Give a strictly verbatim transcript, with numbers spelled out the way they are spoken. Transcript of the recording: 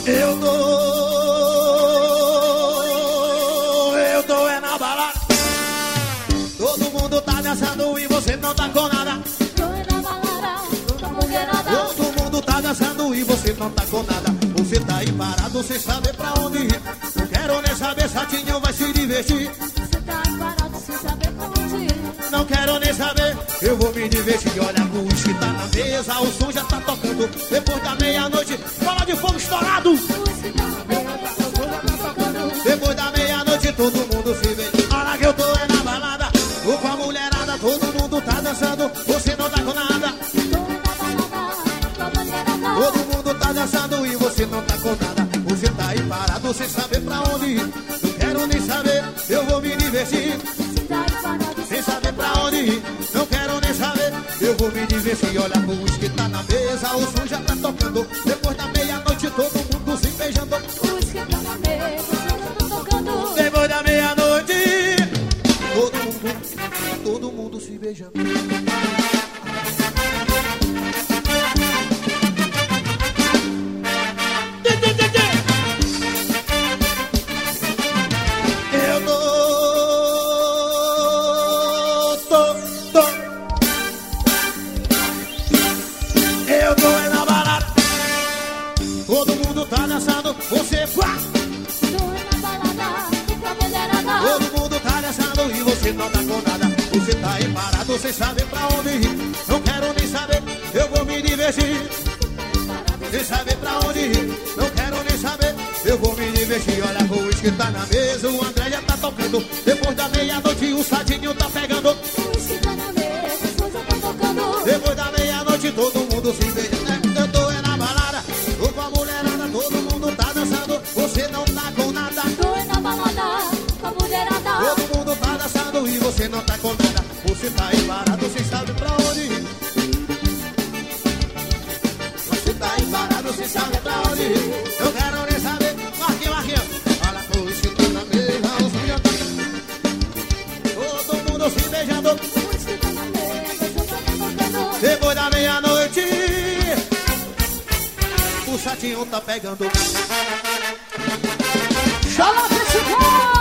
Eu tô, eu tô é na balada. Todo mundo tá dançando e você não tá com nada. Tô é na balada, toda mulherada. Todo mundo tá dançando e você não tá com nada. Você tá aí parado sem saber pra onde ir. Não quero nem saber, Satinho vai se divertir. Você tá aí parado sem saber pra onde ir. Não quero nem saber, eu vou me divertir. Olha a luz que tá na mesa, o som já tá tocando. Depois da meia-noite, bola de fogo estourado. Depois da meia-noite todo mundo se vê. Olha que eu tô é na balada, tô com a mulherada, todo mundo tá dançando, você não tá com nada. Todo mundo tá dançando e você não tá com nada. Você tá aí parado sem saber pra onde ir. Não quero nem saber, eu vou me divertir. Sem saber pra onde ir, não quero nem saber, eu vou me divertir. Olha a luz que tá na mesa, o som já tá tocando. Depois da meia-noite todo mundo se beijando. Depois da meia-noite todo mundo, todo mundo se beijando. Eu tô, tô, tô. Eu tô é na balada. Todo mundo tá dançando, você pá. Todo mundo tá dançando e você não tá com nada. Você tá aí parado sem saber pra onde ir. Não quero nem saber, eu vou me divertir. Sem saber pra onde ir, não quero nem saber, eu vou me divertir. Olha a luz que tá na mesa, o André já tá tocando. Depois da meia-noite o Sadinho tá pegando. Depois da meia-noite todo mundo se beija, né? Eu tô é na balada, tô com a mulherada, todo mundo tá dançando. Você não tá com nada. Todo mundo tá dançando e você não tá com nada. Você tá aí parado, sem saber pra onde ir. Você tá aí parado, sem saber pra onde ir. Eu quero nem saber, Marquinhos, Marquinhos. Olha a luz que tá na mesa, o som já tá. Todo mundo se beijando. Depois da meia-noite o Satinho tá pegando. Chama esse cara!